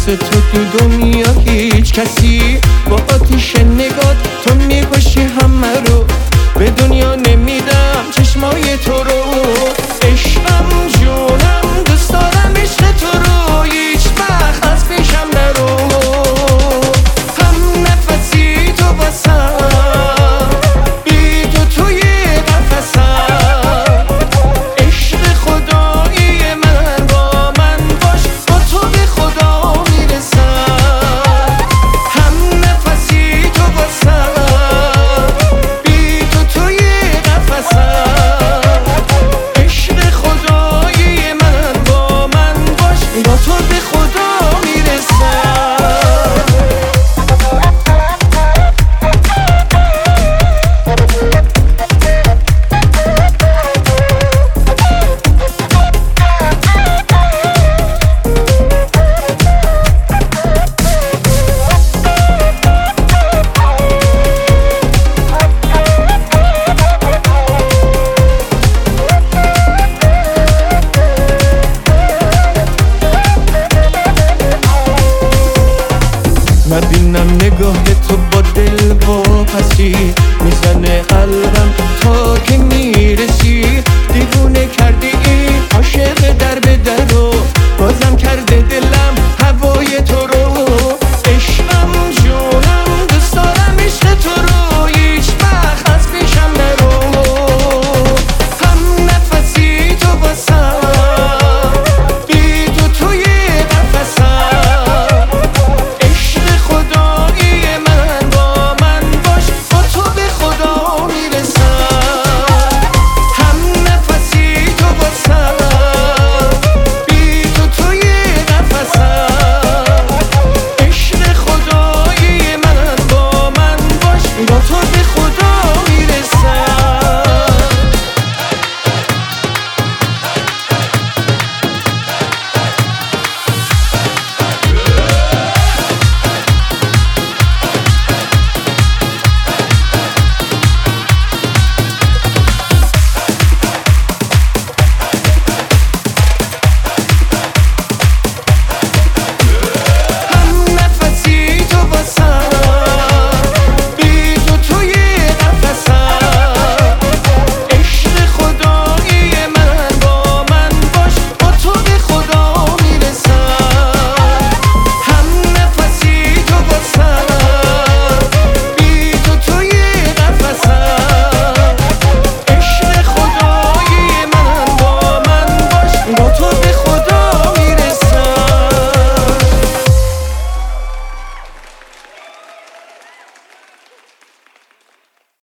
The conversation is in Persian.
مثل تو دنیا هیچ کسی، با آتیش نگات تو میکشی همه رو. به دنیا نمیدم چشمای تو رو، عشقم جونم دوست دارم عشق تو رو، هیچ وقت از پیشم نرو. هم نفسی تو واسم، بی تو توی قفسم، عشق خدایی من با من باش، با تو به خدا میرسم. هم نفسی تو واسم، بی تو توی قفسم، عشق خدایی من با من باش، با تو به خدا میرسم. نبینم نگاه تو با دل واپسی، میزنه قلبم تا که میرسی. دیوونه کردی عاشق در به در رو، بازم کرده دلم هوای تو رو.